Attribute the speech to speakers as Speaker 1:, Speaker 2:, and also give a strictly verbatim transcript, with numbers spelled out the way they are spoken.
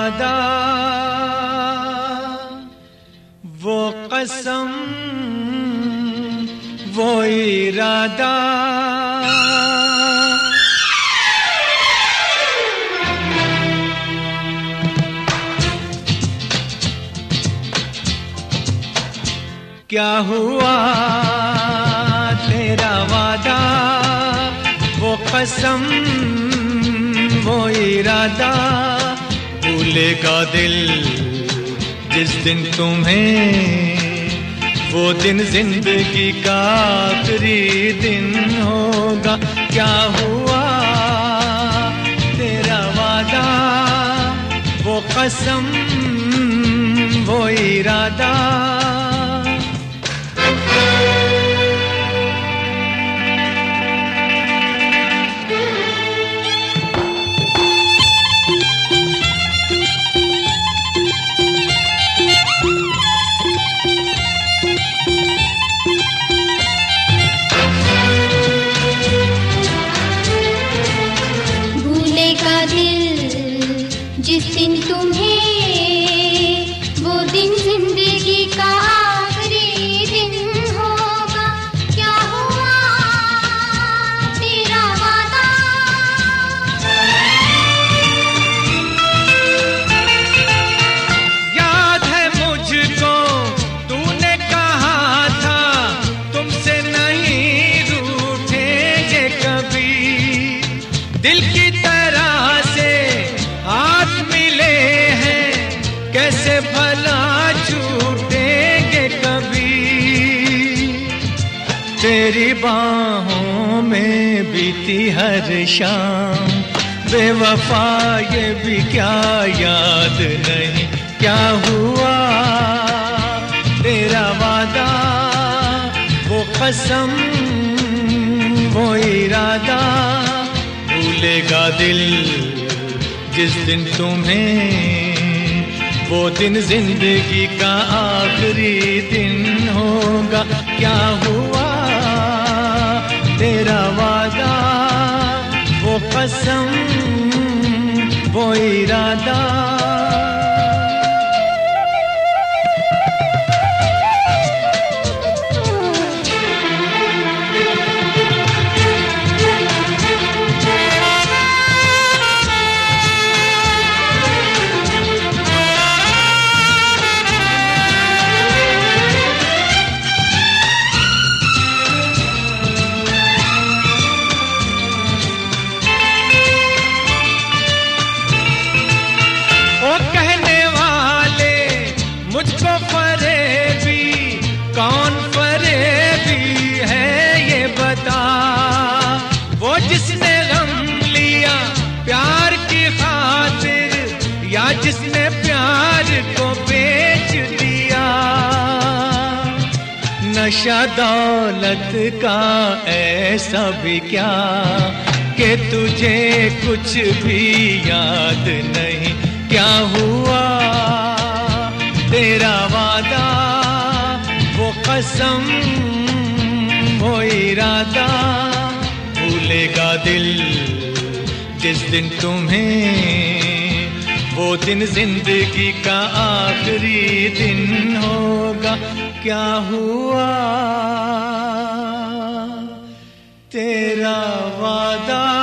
Speaker 1: वादा, वो कसम, वो इरादा, क्या हुआ तेरा वादा, वो कसम, वो इरादा, भूलेगा दिल जिस दिन तुम्हें, वो दिन जिंदगी का आखिरी दिन होगा। क्या हुआ तेरा वादा, वो कसम, वो इरादा,
Speaker 2: जिस दिन तुम्हें, वो दिन जिंदगी का आखिरी दिन होगा। क्या हुआ तेरा वादा,
Speaker 1: याद है मुझको तूने कहा था, तुमसे नहीं रूठेंगे कभी, दिल की तरह से हाथ मिले हैं, कैसे भला छूटेंगे कभी। तेरी बाहों में बीती हर शाम, बेवफा ये भी क्या याद नहीं। क्या हुआ तेरा वादा, वो कसम, वो इरादा, भूलेगा दिल जिस दिन तुम्हें, वो दिन जिंदगी का आखिरी दिन होगा। क्या हुआ तेरा वादा, वो कसम, वो इरादा, मुझको फरेबी कौन फरेबी है ये बता, वो जिसने गम लिया प्यार की खातिर, या जिसने प्यार को बेच दिया। नशा दौलत का ऐसा भी क्या कि तुझे कुछ भी याद नहीं। क्या हुआ तेरा वादा, वो कसम, वो इरादा, भूलेगा दिल जिस दिन तुम्हें, वो दिन जिंदगी का आखिरी दिन होगा। क्या हुआ तेरा वादा।